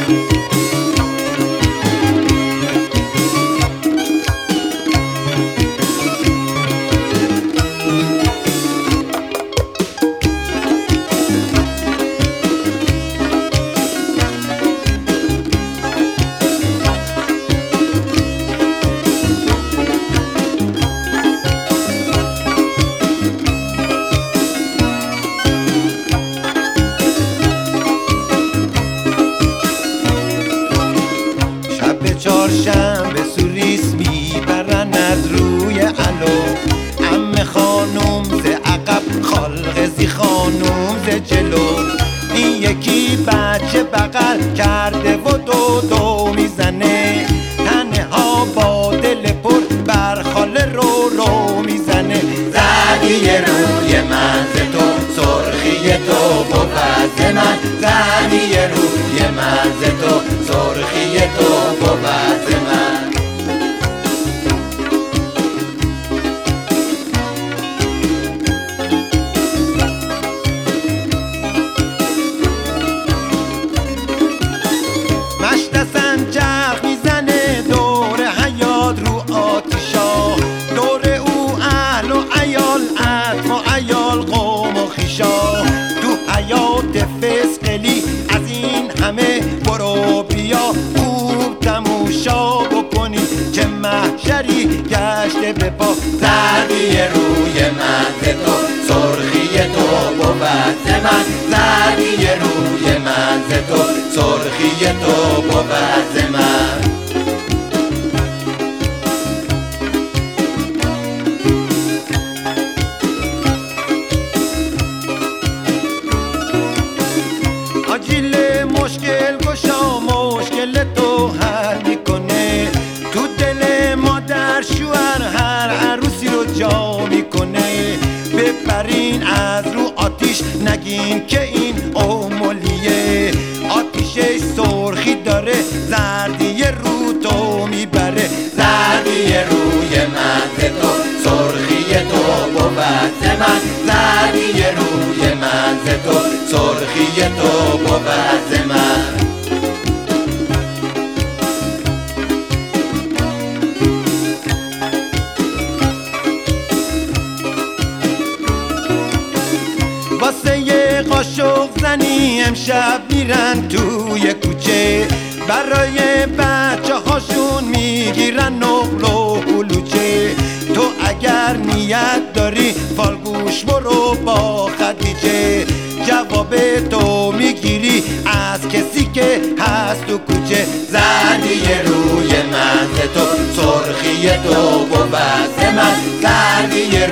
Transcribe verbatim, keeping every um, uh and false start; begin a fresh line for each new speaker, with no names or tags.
چهارشنبه سوریس میبرن از روی علو، عمه خانوم ز عقب خالق زی خانوم ز جلو. این یکی بچه بغل کرده و دو دو میزنه، تنها با دل پر بر خاله رو رو میزنه. زنی روی من ز تو سرخی تو بود من، زنی روی من ز تو سرخی تو بود من. مشت سنجق میزنه دور حیات رو آتیشا، دور او اهل و عیال عطف و عیال قوم و خیشا. تو حیات فسقلی از این همه برو بیا، خوب تموشا بکنی چه محشری گشته به پا. زردی روی من ز تو سرخی تو بود من، زردی روی من ز تو سرخی تو بود من. آجیل مشکل گشا مشکل تو حل میکنه، تو دل مادر شوهر هر عروسی رو جا میکنه. ببرین از رو آتیش نگین که این اومولیه، آتیشش سرخی داره زردی رو تو میبره. زردی روی من ز تو سرخی تو بود من، زردی روی من ز تو سرخی تو بود من. واسه یه قاشق زنی امشب میرن توی کوچه، برای بچه هاشون میگیرن نقل و کلوچه. تو اگر نیت داری فالگوش برو با خدیجه، جواب تو میگیری از کسی که هست تو کوچه. زردی روی من ز تو سرخی تو بود من، زردی